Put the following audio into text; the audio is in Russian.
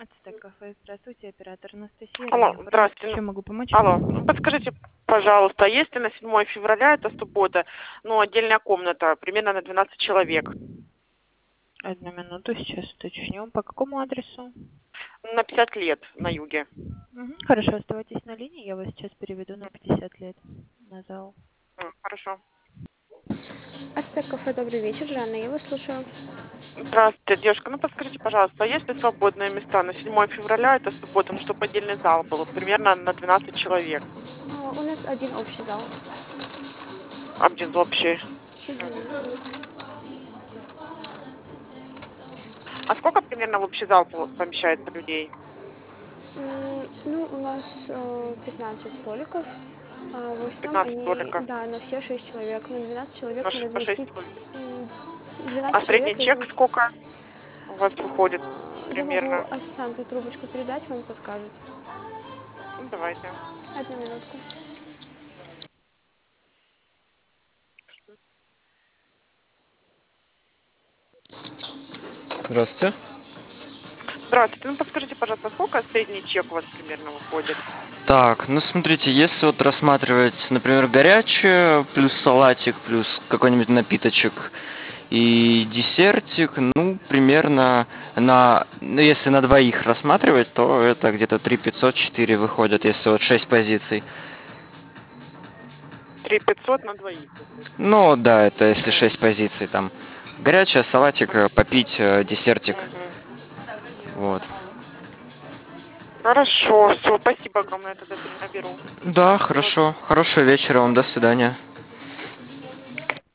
Ацтек кафе. Здравствуйте, оператор Анастасия. Алло, Ранее информация. здравствуйте. Чем могу помочь? Алло, подскажите, пожалуйста, есть ли на 7 февраля, это суббота, ну, отдельная комната, примерно на 12 человек? Одну минуту, сейчас уточню. По какому адресу? На 50 лет на юге. Мгм. Хорошо, оставайтесь на линии, я вас сейчас переведу на 50 лет на зал. Хорошо. Ацтек кафе, добрый вечер, Жанна, я вас слушаю. Здравствуйте, девушка. Ну, подскажите, пожалуйста, есть ли свободные места на 7 февраля, это суббота, ну, чтобы отдельный зал был, примерно на 12 человек? У нас один общий зал. Один общий. А сколько примерно в общий зал помещается людей? Ну, у нас 15 столиков. В основном 15 они, столиков. да, на все 6 человек. На 12 человек По 6 разместить столиков. 12 А средний человек чек разместить. сколько у вас выходит Я могу примерно? официанту трубочку передать, вам подскажет. Ну, давайте. Одну минутку. Здравствуйте. Здравствуйте. Ну, подскажите, пожалуйста, сколько средний чек у вас примерно выходит? Так, ну смотрите, если вот рассматривать, например, горячее, плюс салатик, плюс какой-нибудь напиточек и десертик, ну, примерно ну, если на двоих рассматривать, то это где-то 3 500 4 выходит, если вот 6 позиций. 3500 на двоих выходит. Ну, да, это если 6 позиций там. Горячее, салатик, попить, десертик, Мгм. вот. Хорошо, все, спасибо огромное, я тогда наберу. Да, Так, вот. хорошо. Хорошего вечера вам, до свидания.